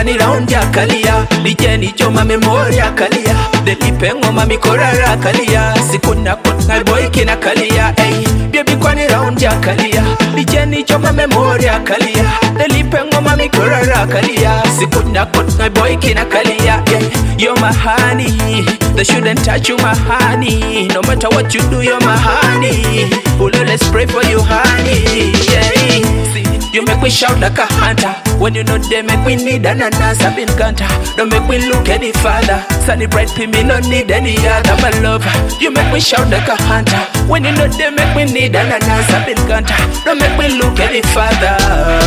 kwani round ya kalia lijeni choma memoria kalia delipe ngoma mikorara kalia sikuna kutna boy kina kalia ey baby kwani round ya kalia lijeni choma memoria kalia delipe ngoma mikorara kalia sikuna kutna boy kina kalia ey you're my honey they shouldn't touch you my honey no matter what you do you're my honey oh let's pray for you honey yeah. You make me shout like a hunter. When you know they make me need ananas. I've been gunter. Don't make me look any farther. Sunny bright pin me no need any other. My lover. You make me shout like a hunter. When you know they make me need ananas. I've been gunter. Don't make me look any farther.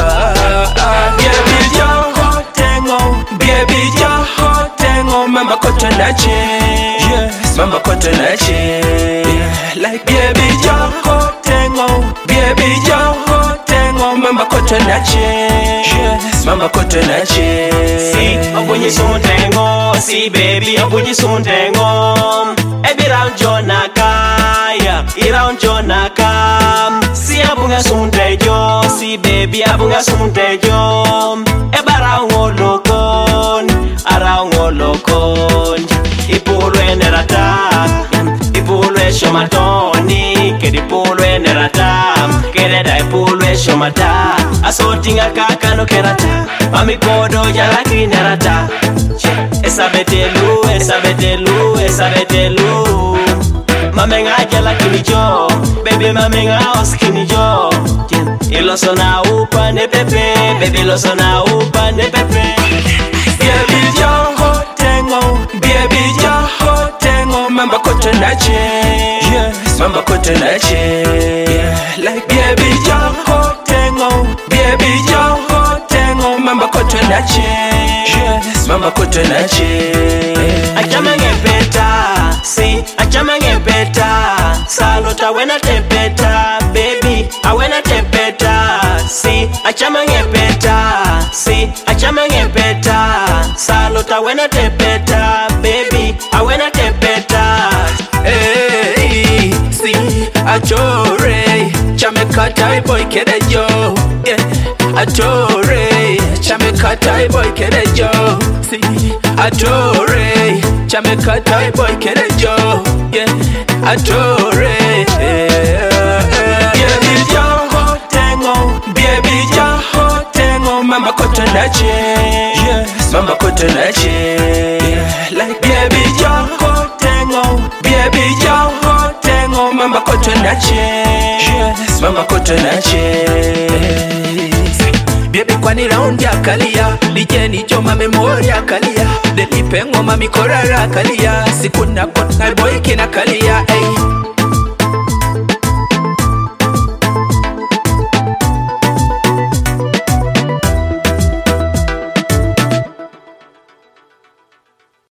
Baby you're hot tango. Baby you're hot tango. Mama cotton yes. Mama cotton yeah. Like baby you're hot tango. Baby you're hot. Mama kotonache, yes. Mama kotonache. See, obunyi suntengo. See, baby, obunyi suntengo. Every round jonaka, yeah. Round jonaka. See, abunga suntejo. See, baby, abunga suntejo. Eba round olokon, around olokon. Ipulwe nerata, ipulwe shomatoni, kedipulwe nerata. Kereda ipulwe shomata asotinga kakano kerata mami kodo jala kinerata esabetelu esabetelu esabetelu mamenga jala kinijo baby mamenga oskinijo iloso na upa ne pepe baby iloso na upa ne pepe baby yo hotengo baby yo hotengo mamba kotonache yes mamba kotonache yeah. Like baby yo hotengo baby yo hotengo mamba kotonache yes mamba kotonache achama ngepeta see achama ngepeta salota wena tempeta baby awena tempeta see achama ngepeta see achama ngepeta salota wena tempeta baby awena tempeta hey see achore chamekata boy kedejo yeah achore chamekata boy kedejo see achore chamekata boy kedejo yeah achore baby yo hotengo baby yo hotengo mama kotonache yes mama kotonache yeah. Like baby yo hotengo baby yo hotengo mama kotonache yes mama kotonache baby kwani round ya kalia lijeni choma memoria kalia delipe ngoma mikorara kalia sikuna kotna boy kina kalia ey